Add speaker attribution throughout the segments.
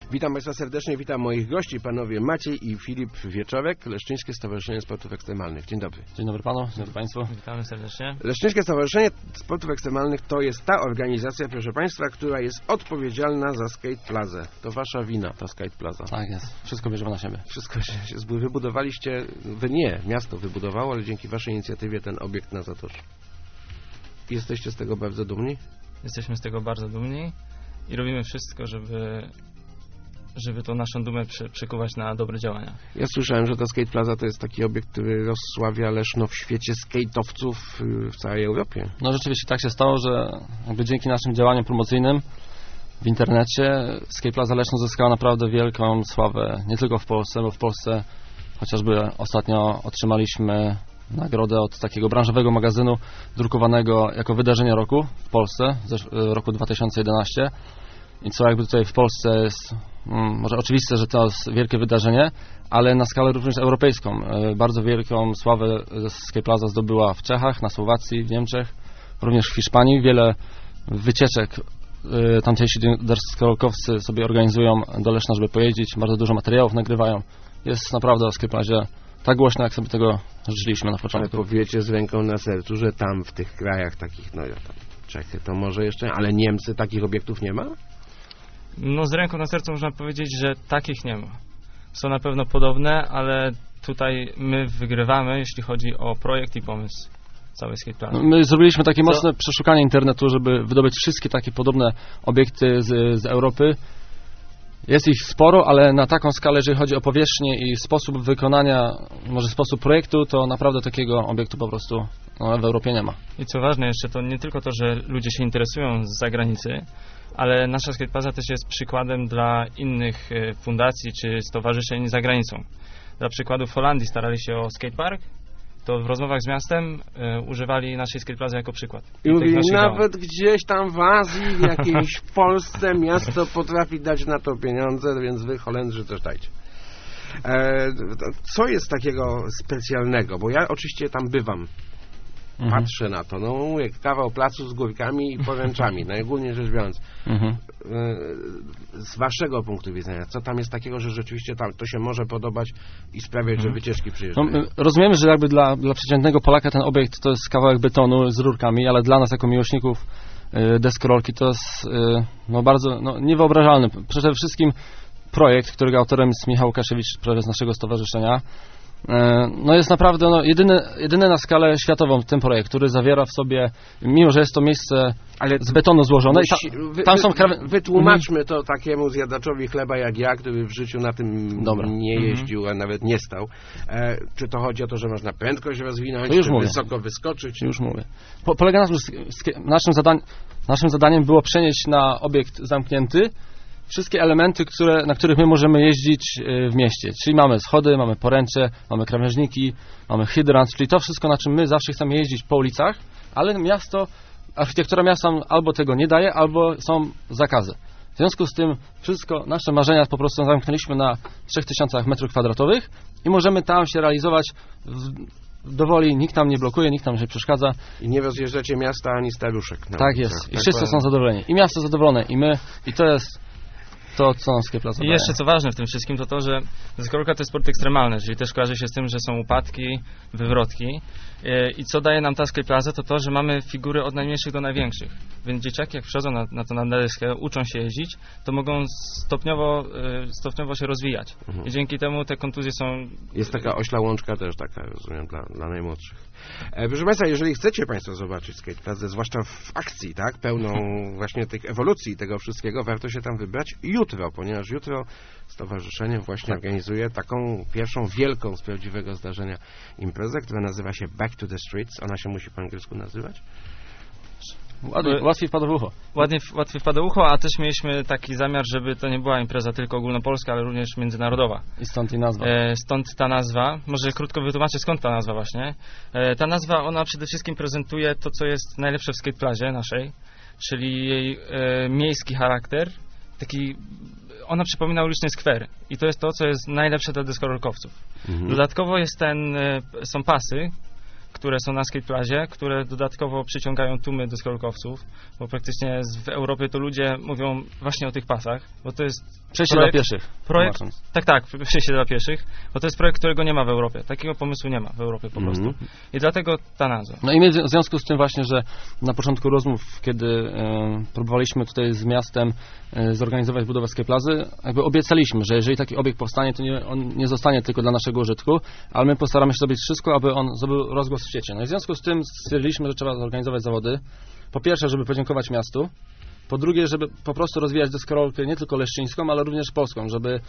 Speaker 1: Witam Państwa serdecznie, witam moich gości, panowie Maciej i Filip Wieczorek, Leszczyńskie Stowarzyszenie Sportów Ekstremalnych. Dzień dobry.
Speaker 2: Dzień dobry panu, dzień dobry państwu.
Speaker 3: Witamy serdecznie.
Speaker 1: Leszczyńskie Stowarzyszenie Sportów Ekstremalnych to jest ta organizacja, proszę Państwa, która jest odpowiedzialna za Skate Plazę. To wasza wina, ta Skate Plaza.
Speaker 2: Tak jest, wszystko bierzemy na siebie.
Speaker 1: Wszystko się wybudowaliście, wy nie, miasto wybudowało, ale dzięki waszej inicjatywie ten obiekt na Zatorzu. Jesteście z tego bardzo dumni?
Speaker 3: Jesteśmy z tego bardzo dumni i robimy wszystko, żeby tą naszą dumę przekuwać na dobre działania.
Speaker 1: Ja słyszałem, że ta Skate Plaza to jest taki obiekt, który rozsławia Leszno w świecie skate'owców w całej Europie.
Speaker 2: No rzeczywiście tak się stało, że jakby dzięki naszym działaniom promocyjnym w internecie Skate Plaza Leszno zyskała naprawdę wielką sławę, nie tylko w Polsce, bo w Polsce chociażby ostatnio otrzymaliśmy nagrodę od takiego branżowego magazynu drukowanego jako wydarzenie roku w Polsce, z roku 2011. I co jakby tutaj w Polsce jest, może oczywiste, że to jest wielkie wydarzenie, ale na skalę również europejską. Bardzo wielką sławę Skate Plaza zdobyła w Czechach, na Słowacji, w Niemczech, również w Hiszpanii. Wiele wycieczek tamtejsi deskorolkowcy sobie organizują do Leszna, żeby pojeździć. Bardzo dużo materiałów nagrywają. Jest naprawdę o Skate Plazie tak głośno, jak sobie tego życzyliśmy na początku.
Speaker 1: Ale powiecie z ręką na sercu, że tam w tych krajach takich, no ja tam Czechy to może jeszcze, ale Niemcy takich obiektów nie ma?
Speaker 3: No z ręką na sercu można powiedzieć, że takich nie ma. Są na pewno podobne, ale tutaj my wygrywamy, jeśli chodzi o projekt i pomysł całej Skate Plazy.
Speaker 2: My zrobiliśmy takie mocne przeszukanie internetu, żeby wydobyć wszystkie takie podobne obiekty z Europy. Jest ich sporo, ale na taką skalę, jeżeli chodzi o powierzchnię i sposób wykonania, może sposób projektu, to naprawdę takiego obiektu po prostu w Europie nie ma.
Speaker 3: I co ważne jeszcze, to nie tylko to, że ludzie się interesują z zagranicy, ale nasza Skate Plaza też jest przykładem dla innych fundacji czy stowarzyszeń za granicą. Dla przykładu w Holandii starali się o skatepark, to w rozmowach z miastem używali naszej Skate Plazy jako przykład.
Speaker 1: I mówili, nawet gdzieś tam w Azji, w jakiejś w Polsce miasto potrafi dać na to pieniądze, więc wy Holendrzy też dajcie. Co jest takiego specjalnego? Bo ja oczywiście tam bywam. Patrzę na to, no mówię, kawał placu z górkami i poręczami, najogólniej rzecz biorąc. Z waszego punktu widzenia, co tam jest takiego, że rzeczywiście tam to się może podobać i sprawiać, że wycieczki przyjeżdżają?
Speaker 2: No, rozumiemy, że jakby dla przeciętnego Polaka ten obiekt to jest kawałek betonu z rurkami, ale dla nas jako miłośników deskorolki to jest bardzo niewyobrażalny. Przede wszystkim projekt, którego autorem jest Michał Łukaszewicz, prezes naszego stowarzyszenia. No jest naprawdę jedyny na skalę światową ten projekt, który zawiera w sobie, mimo że jest to miejsce z betonu złożone.
Speaker 1: Wytłumaczmy to takiemu zjadaczowi chleba jak ja, który w życiu na tym nie jeździł, a nawet nie stał. Czy to chodzi o to, że można prędkość rozwinąć, czy wysoko wyskoczyć?
Speaker 2: Już mówię. Polega na tym, że naszym zadaniem było przenieść na obiekt zamknięty wszystkie elementy, na których my możemy jeździć w mieście. Czyli mamy schody, mamy poręcze, mamy krawężniki, mamy hydrant, czyli to wszystko, na czym my zawsze chcemy jeździć po ulicach, ale architektura miasta albo tego nie daje, albo są zakazy. W związku z tym wszystko, nasze marzenia po prostu zamknęliśmy na 3000 m2 i możemy tam się realizować dowoli, nikt nam nie blokuje, nikt nam nie przeszkadza.
Speaker 1: I nie rozjeżdżacie miasta ani staruszek.
Speaker 2: Tak jest. I wszyscy są zadowoleni. I miasto zadowolone, i my. I to jest to, co nam Skate Plaza daje.
Speaker 3: I jeszcze co ważne w tym wszystkim, to że deskorolka to jest sport ekstremalny, czyli też kojarzy się z tym, że są upadki, wywrotki. I co daje nam ta Skate Plaza, to że mamy figury od najmniejszych do największych. Więc dzieciaki jak przychodzą na deskę, uczą się jeździć, to mogą stopniowo się rozwijać. I dzięki temu te kontuzje są...
Speaker 1: Jest taka ośla łączka też taka, rozumiem, dla najmłodszych. Proszę Państwa, jeżeli chcecie Państwo zobaczyć Skate Plaza, zwłaszcza w akcji, tak, pełną właśnie tych ewolucji tego wszystkiego, warto się tam wybrać jutro, ponieważ jutro stowarzyszenie właśnie organizuje taką pierwszą wielką z prawdziwego zdarzenia imprezę, która nazywa się Back to the Streets. Ona się musi po angielsku nazywać?
Speaker 2: Łatwiej wpada w ucho.
Speaker 3: Łatwiej wpada w ucho, a też mieliśmy taki zamiar, żeby to nie była impreza tylko ogólnopolska, ale również międzynarodowa.
Speaker 2: I stąd i nazwa.
Speaker 3: Stąd ta nazwa. Może krótko wytłumaczę, skąd ta nazwa właśnie. Ta nazwa, ona przede wszystkim prezentuje to, co jest najlepsze w Skate Plazie naszej, czyli jej miejski charakter. Ona przypomina uliczny skwer i to jest to, co jest najlepsze dla deskorolkowców. Dodatkowo są pasy, które są na Skate Plazie, które dodatkowo przyciągają tłumy deskorolkowców, bo praktycznie w Europie to ludzie mówią właśnie o tych pasach, bo to jest
Speaker 2: Przejście dla pieszych.
Speaker 3: Projekt,
Speaker 2: tłumacząc.
Speaker 3: tak, przejście dla pieszych, bo to jest projekt, którego nie ma w Europie. Takiego pomysłu nie ma w Europie po prostu. I dlatego ta nazwa.
Speaker 2: No i my w związku z tym właśnie, że na początku rozmów, kiedy próbowaliśmy tutaj z miastem zorganizować budowę Escape Plazy, jakby obiecaliśmy, że jeżeli taki obiekt powstanie, to on nie zostanie tylko dla naszego użytku, ale my postaramy się zrobić wszystko, aby on zdobył rozgłos w świecie. No i w związku z tym stwierdziliśmy, że trzeba zorganizować zawody. Po pierwsze, żeby podziękować miastu. Po drugie, żeby po prostu rozwijać deskorolkę nie tylko leszczyńską, ale również polską, żeby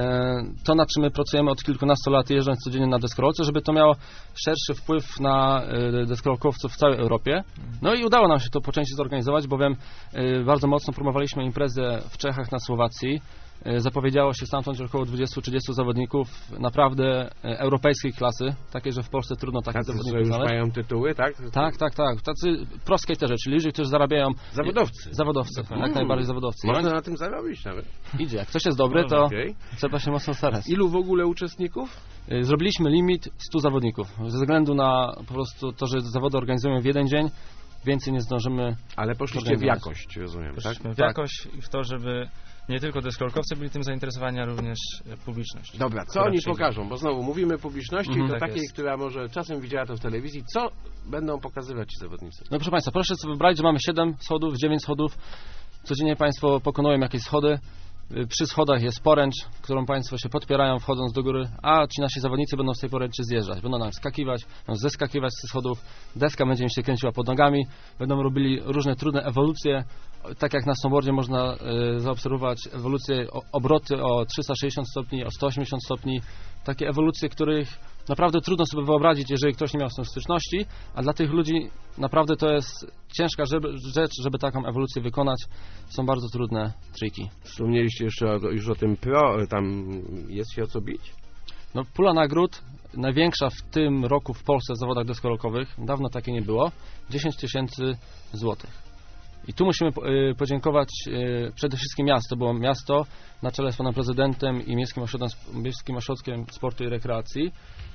Speaker 2: to, nad czym my pracujemy od kilkunastu lat, jeżdżąc codziennie na deskorolce, żeby to miało szerszy wpływ na deskorolkowców w całej Europie. No i udało nam się to po części zorganizować, bowiem bardzo mocno promowaliśmy imprezę w Czechach, na Słowacji. Zapowiedziało się stamtąd około 20-30 zawodników naprawdę europejskiej klasy, takie, że w Polsce trudno takich zawodników
Speaker 1: już
Speaker 2: znaleźć.
Speaker 1: mają tytuły, tak?
Speaker 2: Tak. Tacy pro-skaterzy, czyli ludzie, którzy zarabiają...
Speaker 1: Zawodowcy.
Speaker 2: Jak najbardziej zawodowcy.
Speaker 1: Można na tym zarobić nawet.
Speaker 2: Idzie. Jak ktoś jest dobry, to trzeba się mocno starać.
Speaker 1: Ilu w ogóle uczestników?
Speaker 2: Zrobiliśmy limit 100 zawodników. Ze względu na po prostu to, że zawody organizujemy w jeden dzień, więcej nie zdążymy.
Speaker 1: Ale poszliście w jakość, rozumiem, tak?
Speaker 3: W jakość i w to, żeby nie tylko deskorolkowcy byli tym zainteresowani, a również publiczność.
Speaker 1: Dobra, co oni pokażą? Bo znowu mówimy publiczności, to
Speaker 3: tak
Speaker 1: takiej,
Speaker 3: jest.
Speaker 1: która może czasem widziała to w telewizji. Co będą pokazywać ci zawodnicy?
Speaker 2: No proszę Państwa, proszę sobie wybrać, że mamy 7 schodów, 9 schodów. Codziennie Państwo pokonują jakieś schody. Przy schodach jest poręcz, którą Państwo się podpierają wchodząc do góry, a ci nasi zawodnicy będą z tej poręczy zjeżdżać. Będą nam skakiwać, będą zeskakiwać z tych schodów, deska będzie im się kręciła pod nogami, będą robili różne trudne ewolucje. Tak jak na snowboardzie można zaobserwować ewolucje, obroty o 360 stopni, o 180 stopni. Takie ewolucje, których naprawdę trudno sobie wyobrazić, jeżeli ktoś nie miał z tym styczności, a dla tych ludzi naprawdę to jest ciężka rzecz, żeby taką ewolucję wykonać. Są bardzo trudne triki.
Speaker 1: Wspomnieliście jeszcze już o tym pro, tam jest się o co bić?
Speaker 2: No, pula nagród, największa w tym roku w Polsce w zawodach deskorolkowych, dawno takiej nie było, 10 000 złotych. I tu musimy podziękować przede wszystkim miasto, bo miasto na czele z panem prezydentem i Miejskim Ośrodkiem Sportu i Rekreacji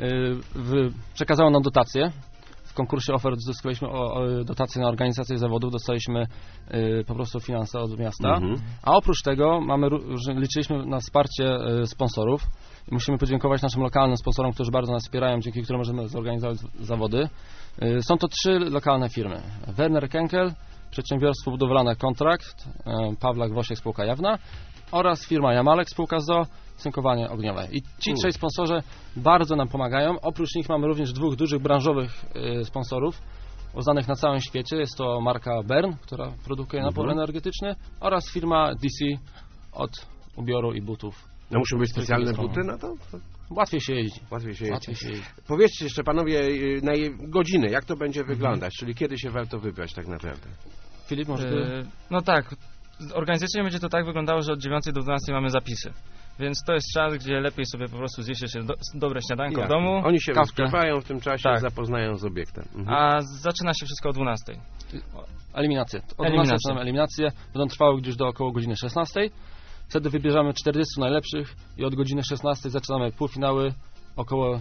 Speaker 2: przekazało nam dotacje. W konkursie ofert uzyskaliśmy dotacje na organizację zawodów, dostaliśmy po prostu finanse od miasta, a oprócz tego liczyliśmy na wsparcie sponsorów i musimy podziękować naszym lokalnym sponsorom, którzy bardzo nas wspierają, dzięki którym możemy zorganizować zawody. Są to 3 lokalne firmy. Werner Kenkel, Przedsiębiorstwo Budowlane Kontrakt, Pawlak Wosiek Spółka Jawna oraz firma Jamalek Spółka ZOO, cynkowanie ogniowe. I ci 3 sponsorzy bardzo nam pomagają. Oprócz nich mamy również 2 dużych branżowych sponsorów uznanych na całym świecie. Jest to marka Bern, która produkuje napój energetyczny, oraz firma DC od ubioru i butów.
Speaker 1: No muszą być specjalne buty na to?
Speaker 2: Łatwiej się jeździ.
Speaker 1: Powiedzcie jeszcze panowie na godziny, jak to będzie wyglądać, czyli kiedy się warto wybrać tak naprawdę?
Speaker 2: Filip, może ty?
Speaker 3: No tak, organizacyjnie będzie to tak wyglądało, że od 9 do 12 mamy zapisy. Więc to jest czas, gdzie lepiej sobie po prostu zjeść jeszcze dobre śniadanko w domu.
Speaker 1: Oni się rozgrywają w tym czasie, zapoznają z obiektem.
Speaker 3: A zaczyna się wszystko o 12.
Speaker 2: Eliminacje. O 12 zaczynamy eliminacje, będą trwały gdzieś do około godziny 16. Wtedy wybierzemy 40 najlepszych i od godziny 16 zaczynamy półfinały, około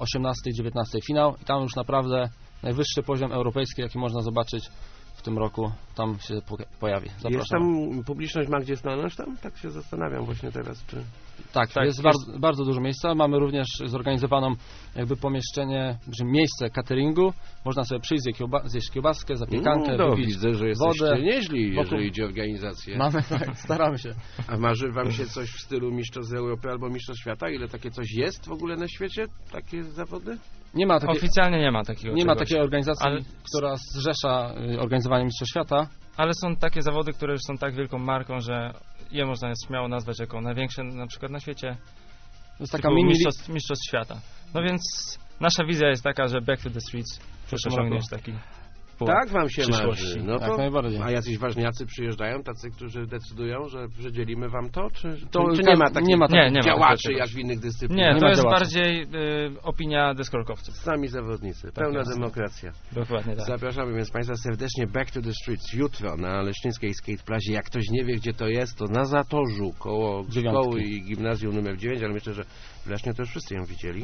Speaker 2: 18-19 finał i tam już naprawdę najwyższy poziom europejski, jaki można zobaczyć w tym roku, tam się pojawi. Zapraszam.
Speaker 1: Jest tam publiczność, ma gdzie stanąć tam? Tak się zastanawiam właśnie teraz, czy...
Speaker 2: Tak, jest bardzo dużo miejsca. Mamy również zorganizowaną jakby pomieszczenie, miejsce cateringu. Można sobie przyjść, zjeść kiełbaskę, zapiekankę, wypić
Speaker 1: widzę, że jesteście nieźli, jeżeli idzie o organizację.
Speaker 2: Mamy, tak, staramy się.
Speaker 1: A marzy wam się coś w stylu Mistrzostw Europy albo Mistrzostw Świata? Ile takie coś jest w ogóle na świecie? Takie zawody?
Speaker 2: Nie ma
Speaker 3: oficjalnie nie ma takiego
Speaker 2: Nie ma takiej organizacji, która zrzesza organizowanie Mistrzostw Świata.
Speaker 3: Ale są takie zawody, które już są tak wielką marką, że je można śmiało nazwać jako największe na przykład na świecie.
Speaker 2: To jest taka
Speaker 3: mistrzostw świata. No więc nasza wizja jest taka, że Back to the Streets osiągniesz taki
Speaker 1: Tak wam się marzy. No
Speaker 2: to, najbardziej.
Speaker 1: A jacyś ważniacy przyjeżdżają, tacy, którzy decydują, że przydzielimy wam to? Czy
Speaker 3: nie ma
Speaker 1: działaczy jak w innych dyscyplinach?
Speaker 3: Nie, to jest bardziej opinia deskorolkowców.
Speaker 1: Sami zawodnicy. Pełna demokracja.
Speaker 3: Dokładnie tak.
Speaker 1: Zapraszamy więc państwa serdecznie Back to the Streets jutro na Leszczyńskiej Skate Plazie. Jak ktoś nie wie, gdzie to jest, to na Zatorzu koło szkoły i gimnazjum numer 9, ale myślę, że w Lesznie to już wszyscy ją widzieli.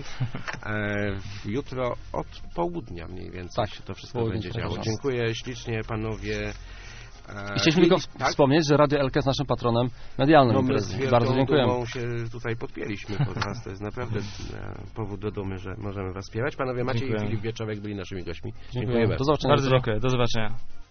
Speaker 1: Jutro od południa mniej więcej to wszystko będzie działo. Dziękuję ślicznie panowie.
Speaker 2: I chcieliśmy tylko wspomnieć, że Radio Elka jest naszym patronem medialnym
Speaker 1: No my z
Speaker 2: imprezy.
Speaker 1: wielką
Speaker 2: Bardzo dziękujemy.
Speaker 1: dumą się tutaj podpięliśmy pod was. To jest naprawdę powód do dumy, że możemy was wspierać. Panowie Maciej i
Speaker 3: Dziękuję.
Speaker 1: Filip Wieczorek byli naszymi gośćmi.
Speaker 2: Dziękuję. Do zobaczenia.
Speaker 3: Bardzo dziękuję. Do zobaczenia.